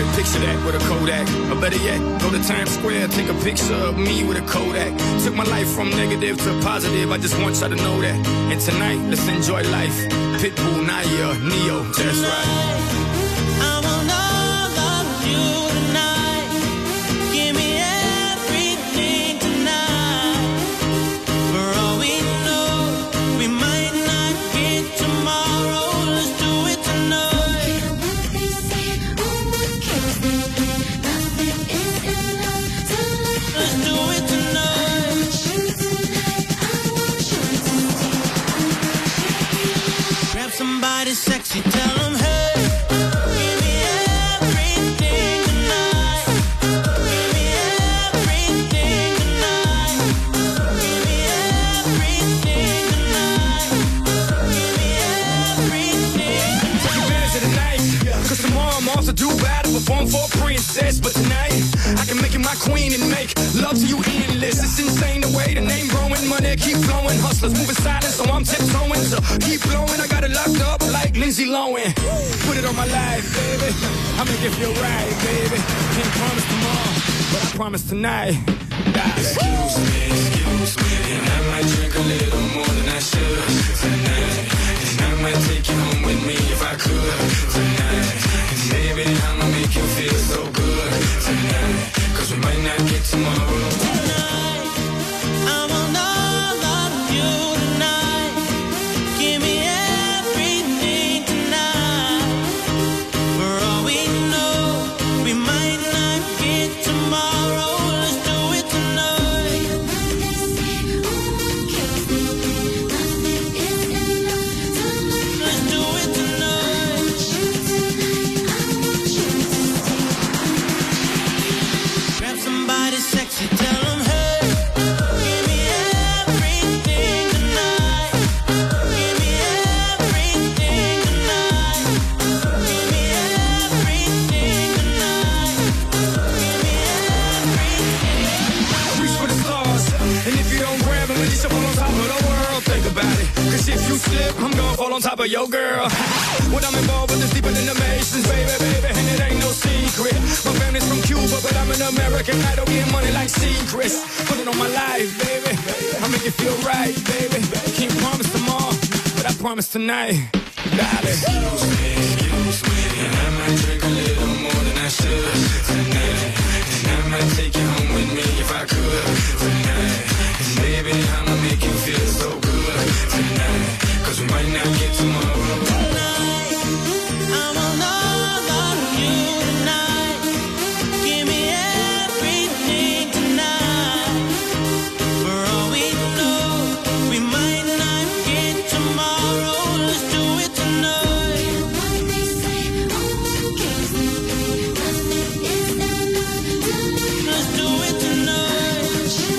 picture that with a Kodak. Or better yet, go to Times Square, take a picture of me with a Kodak. Took my life from negative to positive, I just want y'all to know that. And tonight, let's enjoy life. Pitbull, Naya, Neo, that's right. I want all of you tonight. Give me everything tonight. For all we know, we might not get tomorrow. Let's do it tonight. Let's do it tonight. Grab somebody sexy, tell them hey. Do battle, perform for a princess, but tonight I can make you my queen and make love to you endless. It's insane the way the name growing, money keep flowing, hustlers moving silent, so I'm tiptoeing. So keep blowing, I got it locked up like Lindsay Lohan. Put it on my life, baby. I make it feel right, baby. Can't promise tomorrow, but I promise tonight. Excuse me, excuse me, and I might drink a little more than I should tonight. And I might take you home with me if I could tonight. Baby, I'ma make you feel so good tonight. Cause we might not get tomorrow. Tonight, I want all of you tonight. Give me everything tonight. For all we know, we might not get tomorrow. Let's do it tonight. Let's do it tonight. Grab somebody sexy, tell them hey. Give me everything tonight. Give me everything tonight. Give me everything tonight. Give me everything. Reach for the stars, and if you don't grab them, at least you'll fall on top of the world. Think about it, cause if you slip, I'm gonna fall on top of your girl. What I'm involved with is deeper than the Masons, baby, baby, and it ain't no secret. My family's from Cuba, but I'm an American idol, getting money like secrets. Put it on my life, baby, I make it feel right, baby. Can't promise tomorrow, but I promise tonight. Darling. Excuse me, excuse me, and I might drink a little more than I should tonight. And I might take you home with me if I could tonight. And baby, I'ma make you feel so good tonight. Cause we might not get tomorrow. Tonight, I want all of you tonight. Give me everything tonight. For all we know, we might not get tomorrow. Let's do it tonight. Let's do it tonight.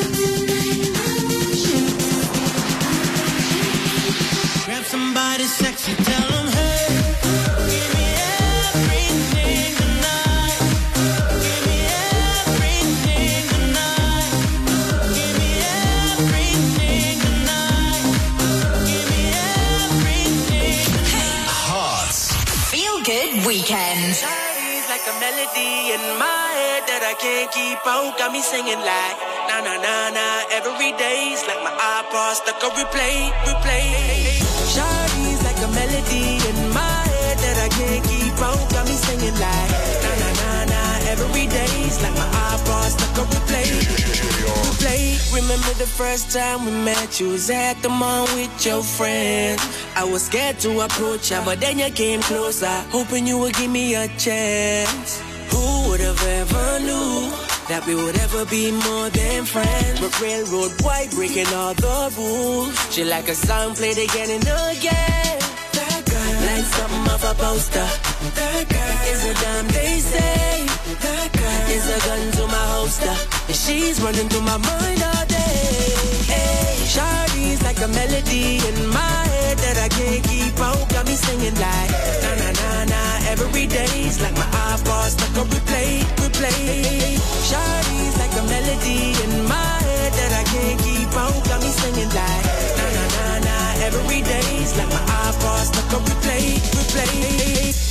Grab somebody sexy, tell them hey. Give me everything tonight. Give me everything tonight. Give me everything tonight. Give me everything. Hearts. Feel Good Weekend. It's like a melody in my head that I can't keep out. Got me singing like na na na na every day's like my iPod stuck on replay, replay. Shawty's like a melody in my head that I can't keep out. Got me singing like na na na na every day's like my iPod stuck on replay, replay. Remember the first time we met? You was at the mall with your friend. I was scared to approach her, but then you came closer, hoping you would give me a chance. Who would have ever knew that we would ever be more than friends? But railroad white breaking all the rules. She like a song played again and again. That girl, like something off a poster. That girl is a damn they say. That girl is a gun to my holster, and she's running through my mind all day. Hey, Shawty's like a melody in my head that I can't keep out. Got me singing like na na na na every day's like my iPod stuck on replay, replay. Shawty's like a melody in my head that I can't keep out. Got me singing like na na na na every day's like my iPod stuck on replay, replay. See you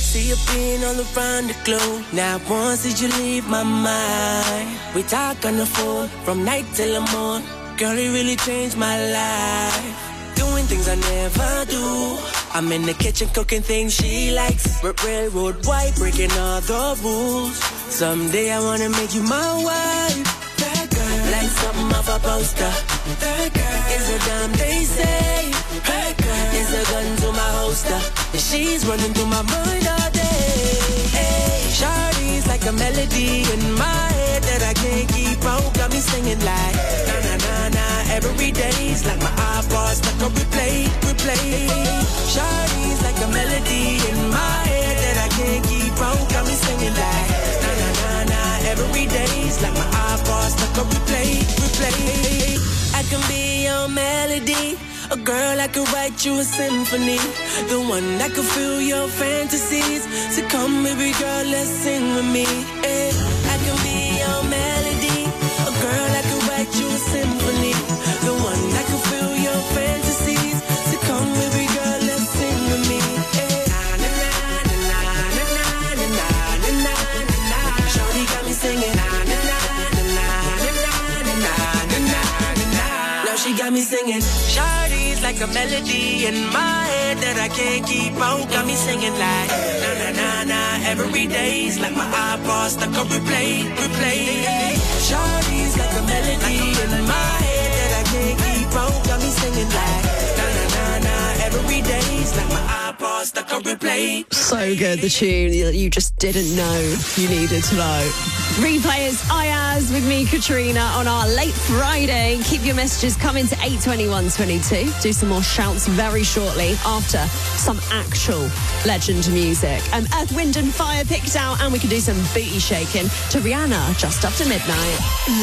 been all around the globe. Not once did you leave my mind. We talk on the phone from night till the morning. Girl, it really changed my life. Doing things I never do. I'm in the kitchen cooking things she likes. R- railroad white, breaking all the rules. Someday I wanna make you my wife. That girl, like something off a poster. That girl is a dime they say. That girl is a gun to my holster. And she's running through my mind all day. Hey, Shawty's like a melody in my head that I can't keep out. Got me singing like na na na na. Every day's like my iPod stuck on replay, replay. Shawty's like a melody in my head that I can't keep out. Got me singing like na na na na. Every day's like my iPod stuck on replay, replay. I can be your melody, a girl I could write you a symphony, the one that could fill your fantasies. So come, baby girl, let's sing with me. Eh. I can be your melody, a girl I could write you a symphony, the one that could fill your fantasies. So come, baby girl, let's sing with me. Eh. Na na na na na na na na na na na. Shawty got me singing. Na na na na na na na na na na na. Now she got me singing. Shawty's like a melody in my head that I can't keep out. Got me singing like na na na na. Every day's like my iPod stuck on replay, replay. Shawty's like a melody in my head that I can't keep out. Got me singing like na na na na. Every day's like my iPod stuck on replay. So good, the tune that you just didn't know you needed to know. Replay is Ayaz with me, Katrina, on our late Friday. Keep your messages coming to eight twenty-one twenty-two. Do some more shouts very shortly after some actual legend music. Um, Earth, Wind and Fire picked out, and we can do some booty shaking to Rihanna just after midnight.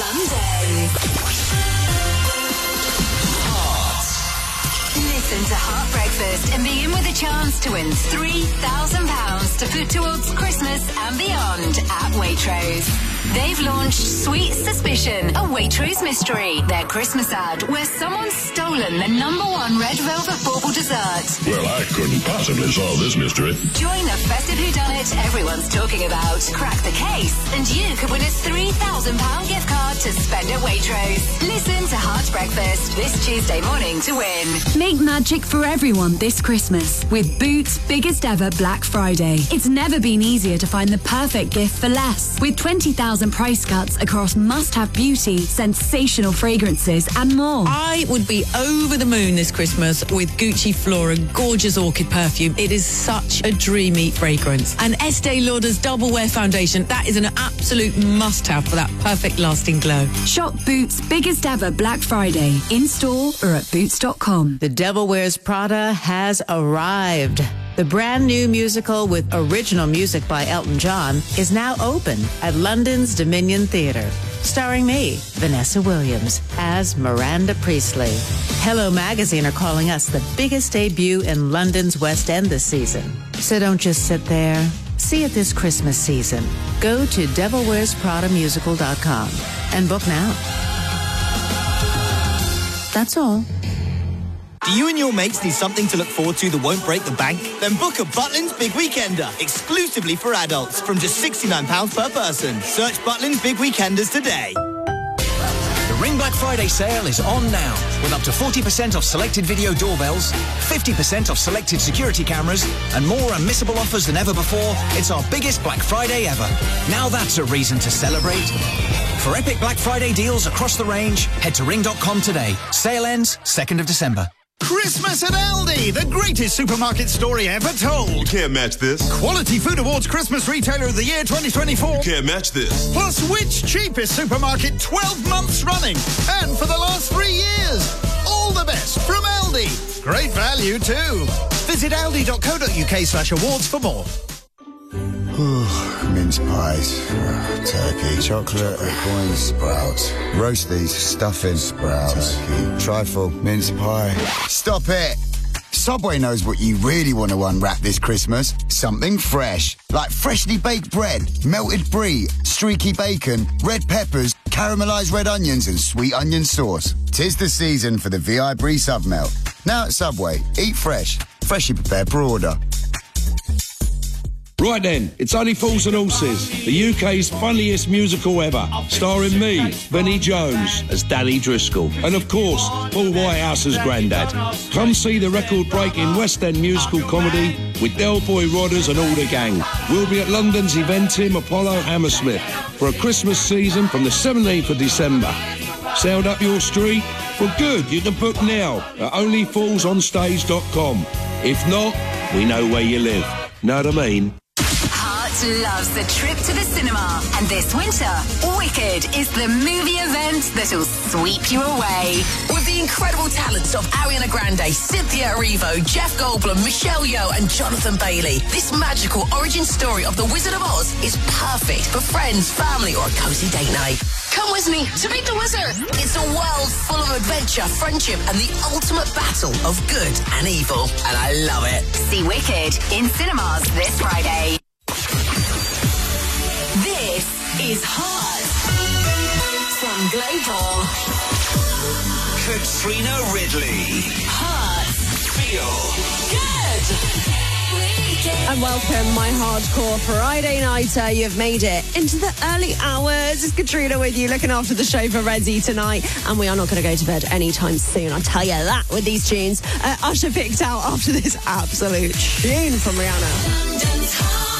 London. Listen to Heart Breakfast and be in with a chance to win three thousand pounds to put towards Christmas and beyond at Waitrose. They've launched Sweet Suspicion, a Waitrose mystery. Their Christmas ad where someone's stolen the number one red velvet bauble dessert. Well, I couldn't possibly solve this mystery. Join the festive whodunit everyone's talking about. Crack the case and you could win a three thousand pounds gift card to spend at Waitrose. Listen to Heart Breakfast this Tuesday morning to win. Make magic for everyone this Christmas with Boots' biggest ever Black Friday. It's never been easier to find the perfect gift for less. With twenty thousand price cuts across must-have beauty, sensational fragrances and more. I would be over the moon this Christmas with Gucci Flora Gorgeous Orchid Perfume. It is such a dreamy fragrance. And Estee Lauder's Double Wear Foundation, that is an absolute must-have for that perfect lasting glow. Shop Boots' biggest ever Black Friday in-store or at boots dot com. The Devil Wears Prada has arrived. The brand new musical with original music by Elton John is now open at London's Dominion Theatre, starring me, Vanessa Williams, as Miranda Priestley. Hello Magazine are calling us the biggest debut in London's West End this season. So don't just sit there. See it this Christmas season. Go to devil wears prada musical dot com and book now. That's all. Do you and your mates need something to look forward to that won't break the bank? Then book a Butlins Big Weekender, exclusively for adults, from just sixty-nine pounds per person. Search Butlins Big Weekenders today. The Ring Black Friday sale is on now, with up to forty percent off selected video doorbells, fifty percent off selected security cameras, and more unmissable offers than ever before. It's our biggest Black Friday ever. Now that's a reason to celebrate. For epic Black Friday deals across the range, head to ring dot com today. Sale ends second of December. Christmas at Aldi, the greatest supermarket story ever told. Can't match this. Quality Food Awards Christmas Retailer of the Year twenty twenty-four. Can't match this. Plus, which cheapest supermarket twelve months running? And for the last three years. All the best from Aldi. Great value, too. Visit aldi dot co dot uk slash awards for more. Mince pies, turkey, chocolate, coins, sprouts, roasties, stuffing, sprouts, turkey, trifle, mince pie. Stop it! Subway knows what you really want to unwrap this Christmas. Something fresh, like freshly baked bread, melted brie, streaky bacon, red peppers, caramelised red onions and sweet onion sauce. 'Tis the season for the V I Brie Submelt. Now at Subway, eat fresh, freshly prepared per order. Right then, it's Only Fools and Horses, the U K's funniest musical ever, starring me, Vinnie Jones, as Danny Driscoll, and of course, Paul Whitehouse as Grandad. Come see the record-breaking West End musical comedy with Del Boy Rodders and all the gang. We'll be at London's Eventim Apollo Hammersmith for a Christmas season from the seventeenth of December. Sound up your street? Well, good, you can book now at only fools on stage dot com. If not, we know where you live. Know what I mean? Heart loves the trip to the cinema, and this winter, Wicked is the movie event that'll sweep you away. With the incredible talents of Ariana Grande, Cynthia Erivo, Jeff Goldblum, Michelle Yeoh and Jonathan Bailey, this magical origin story of the Wizard of Oz is perfect for friends, family or a cozy date night. Come with me to meet the wizard. It's a world full of adventure, friendship and the ultimate battle of good and evil. And I love it. See Wicked in cinemas this Friday. This is Hot from Global. Katrina Ridley. Hot. Feel Good. And welcome, my hardcore Friday nighter. You've made it into the early hours. It's Katrina with you, looking after the show for Resi tonight. And we are not going to go to bed anytime soon, I'll tell you that, with these tunes. Uh, Usher picked out after this absolute tune from Rihanna. London's hot.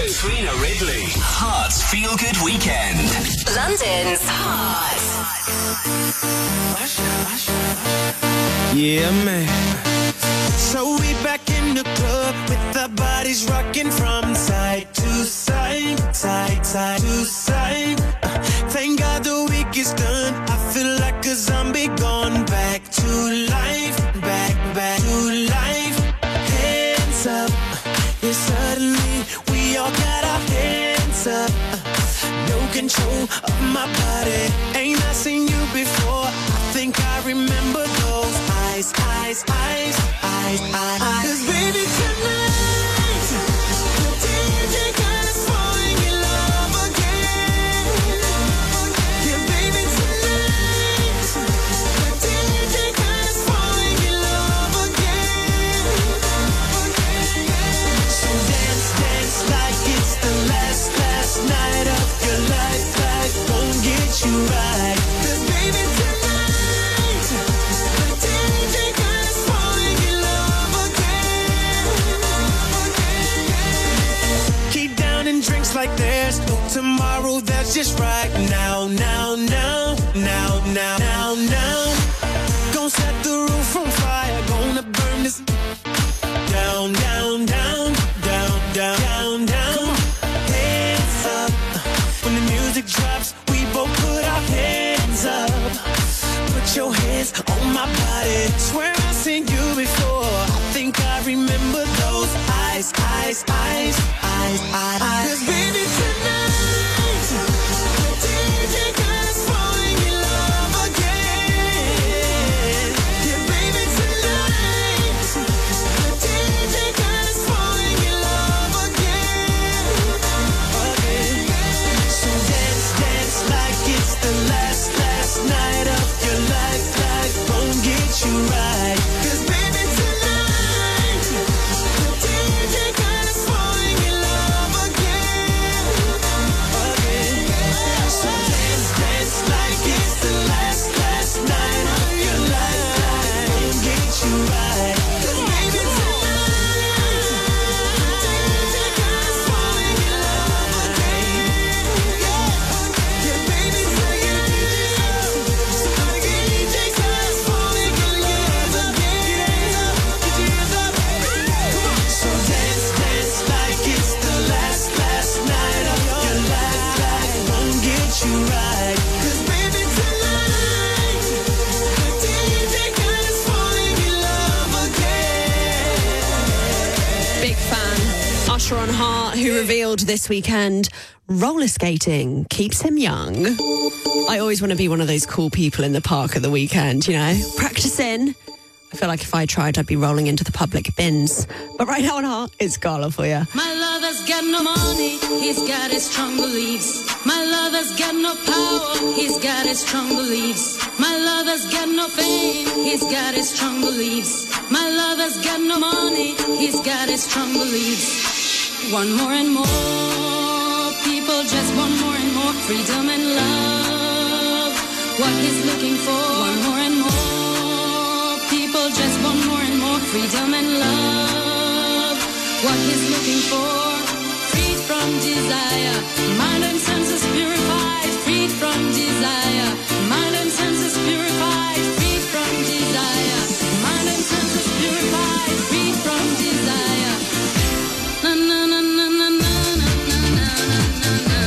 Ridley. Heart's Feel Good Weekend. London's Heart. Yeah, man. So we back in the club with our bodies rocking from side to side, side, side to side. Uh, thank God the week is done. I feel like a zombie gone back to life, back, back to life. Hands up, yeah, suddenly we all got our hands up. Uh, no control of my body. Ain't I seen you before? I think I remember those eyes, eyes, eyes, eyes, eyes. 'Cause baby tonight, the D J got us falling in love again. Yeah, baby tonight, the D J got us falling in love again. So dance, dance like it's the last, last night of your life. Life won't get you right. 'Cause baby tonight, the D J got us falling in love again. Keep down and drinks like there's no tomorrow. That's just right now, now, now, now, now, now, now. Gonna set the roof on fire. Gonna burn this down, down, down, down, down, down, down. Hands up. When the music drops, we both put our hands up. Put your hands on my body. Swear I've seen you before. I think I remember those eyes, eyes, eyes, eyes, eyes. 'Cause baby tonight, the D J got us falling in love again. Yeah, baby tonight, the D J got us falling in love again. Again. So dance, dance like it's the last, last night of your life. Life won't get you right. 'Cause baby tonight, the D J got us falling in love again. Again. So dance, dance like it's the last, last night of your life. Life won't get you right. 'Cause baby tonight, the D J got us falling in love again. Yeah, baby tonight, somebody get D J got us falling in love again. Get your hands up. Come on. So dance, dance like it's the last, last night of your life. Life won't get you right. 'Cause baby tonight, the D J got us falling in love again. Big fan. Usher on Heart, who revealed this weekend roller skating keeps him young. I always want to be one of those cool people in the park at the weekend, you know, practicing. I feel like if I tried, I'd be rolling into the public bins. But right now on Heart, it's Carla for you. My lover's got no money, he's got his strong beliefs. My lover's got no power, he's got his strong beliefs. My lover's got no fame, he's got his strong beliefs. My lover's got no money, he's got his strong beliefs. One more and more people just want more and more freedom and love. What he's looking for, one more and more people just want more and more freedom and love. What he's looking for, freed from desire, mind and senses purified, freed from desire, mind and senses purified, freed from desire, mind and senses purified, freed from desire. Na na na na na na na na na na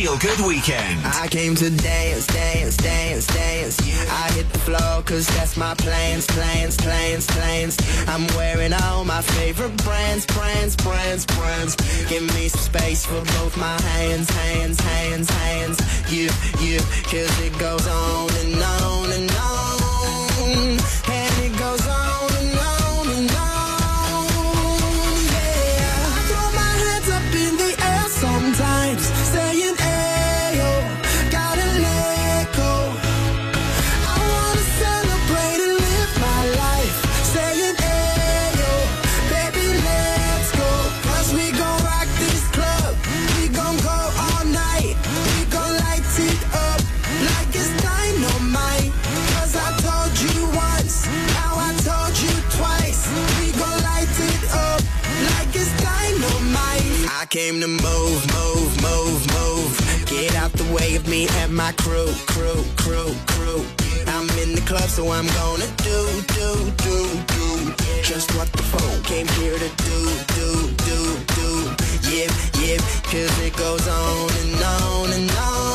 feel-good weekend. I came to dance, dance, dance, dance. I hit the floor cause that's my plans, plans, plans, plans. I'm wearing all my favorite brands, brands, brands, brands. Give me some space for both my hands, hands, hands, hands. You, you, cause it goes on and on and on. And it goes on and on and on. Yeah, I throw my hands up in the air sometimes, saying, ayo, gotta let go. I wanna celebrate and live my life, saying, ayo, baby, let's go. Cause we gon' rock this club, we gon' go all night, we gon' light it up like it's dynamite. Cause I told you once, now I told you twice, we gon' light it up like it's dynamite. I came to move, move, move, move. Get out the way of me and my crew, crew, crew, crew. I'm in the club, so I'm gonna do, do, do, do just what the phone came here to do, do, do, do. Yep, yep, cause it goes on and on and on.